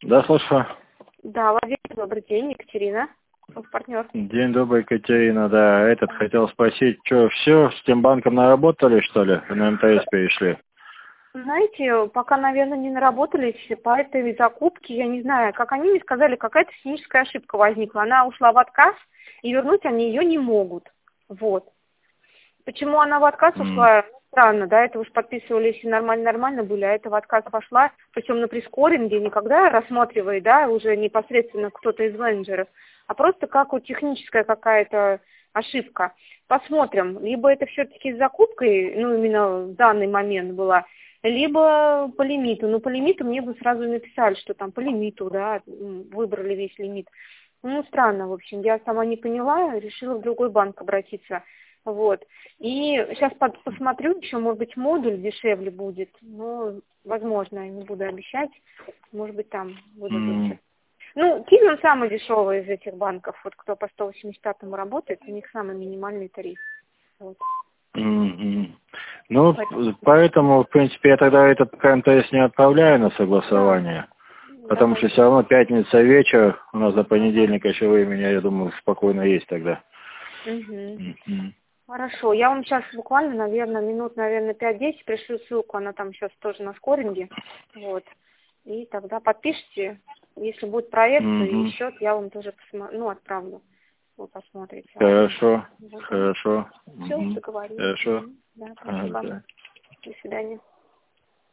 Да, слушаю. Да, Владимир, добрый день, Екатерина, партнер. День добрый, Екатерина. Да, хотел спросить, что, все, с тем банком наработали, что ли? На МТС перешли? Знаете, пока, наверное, не наработались по этой закупке, я не знаю, как они мне сказали, какая-то техническая ошибка возникла. Она ушла в отказ, и вернуть они ее не могут. Вот. Почему она в отказ ушла? Ну, странно, да, это уж подписывались и нормально были, а это в отказ пошла, причем на прескоринге, никогда рассматривает, да, уже непосредственно кто-то из менеджеров, а просто как вот техническая какая-то ошибка. Посмотрим, либо это все-таки с закупкой, ну, именно в данный момент была, либо по лимиту. Ну, по лимиту мне бы сразу написали, что там по лимиту, да, выбрали весь лимит. Ну, странно, в общем, я сама не поняла, решила в другой банк обратиться. Вот. И сейчас посмотрю, еще, может быть, модуль дешевле будет. Но, возможно, я не буду обещать. Может быть, там будет лучше. Ну, Киви самый дешевый из этих банков. Вот кто по 185-му работает, у них самый минимальный тариф. Вот. Ну, поэтому, в принципе, я тогда этот пока МТС не отправляю на согласование. Да. Потому что все равно пятница вечер, у нас до понедельника еще времени, я думаю, спокойно есть тогда. Хорошо, я вам сейчас буквально, наверное, минут, 5-10 пришлю ссылку, она там сейчас тоже на скоринге, вот, и тогда подпишите, если будет проект и счет, я вам тоже отправлю, вы посмотрите. Хорошо, вот. хорошо. Все, договорились. Хорошо. Да, спасибо. Да. До свидания.